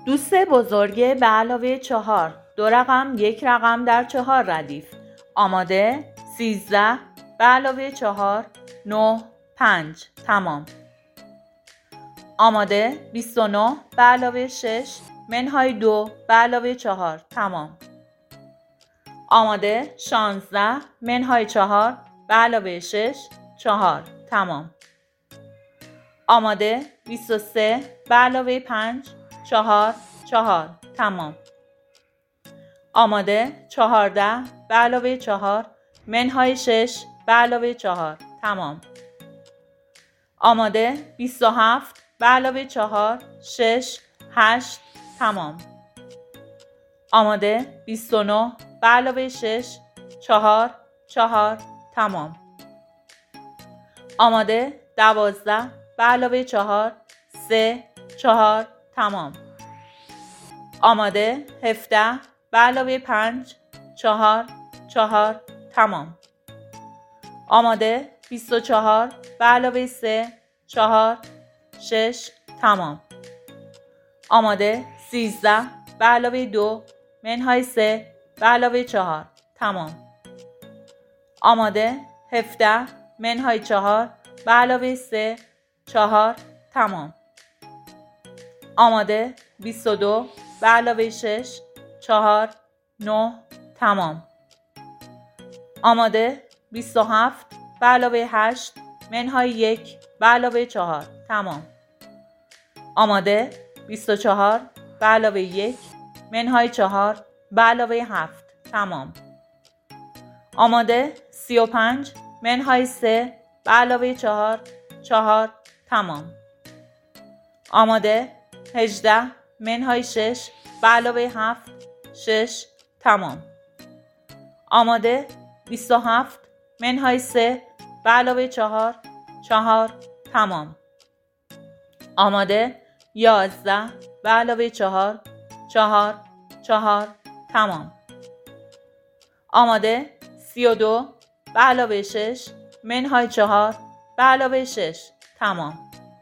دوست بزرگ به علاوه 4 دو رقم یک رقم در 4 ردیف. آماده؟ 13 به علاوه 4 9 5 تمام. آماده؟ 29 به علاوه 6 منهای 2 به علاوه 4 تمام. آماده؟ 16 منهای 4 به علاوه 6 4 تمام. آماده؟ 23 به علاوه 5 4 4 تمام. آماده؟ 14 به علاوه 4 منهای 6 به علاوه 4 تمام. آماده؟ 27 به علاوه 4 6 8 تمام. آماده؟ 29 به علاوه 6 4 4 تمام. آماده؟ 12 به علاوه 4 3 4 تمام. آماده؟ 17 به علاوه 5 4 4 تمام. آماده؟ 24 به علاوه 3 4 6 تمام. آماده؟ 13 به علاوه 2 منهای 3 به علاوه 4 تمام. آماده؟ 17 منهای 4 به علاوه 3 4 تمام. آماده؟ 22 به علاوه 6 4 9 تمام. آماده؟ 27 به علاوه 8 منهای 1 به علاوه 4 تمام. آماده؟ 24 به علاوه 1 منهای 4 به علاوه 7 تمام. آماده؟ 35 منهای 3 به علاوه 4 4 تمام. آماده؟ 18 منهای 6 به علاوه 7 6 تمام. آماده؟ 27 منهای 3 به علاوه 4 4 تمام. آماده؟ 11 به علاوه 4 4 4 تمام. آماده؟ 32 به علاوه 6 منهای 4 به علاوه 6 تمام.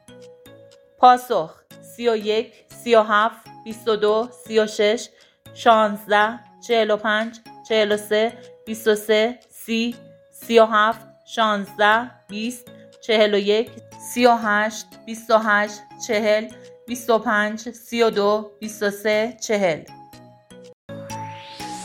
پاسخ: 31 37 22 36 16 45 43 23 30 37 16 20 41 38 28 40 25 32 23 40